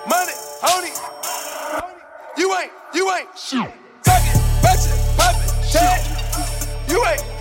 money, honey. You ain't shit. Tuck it, bunch it, pop it, tag. You ain't.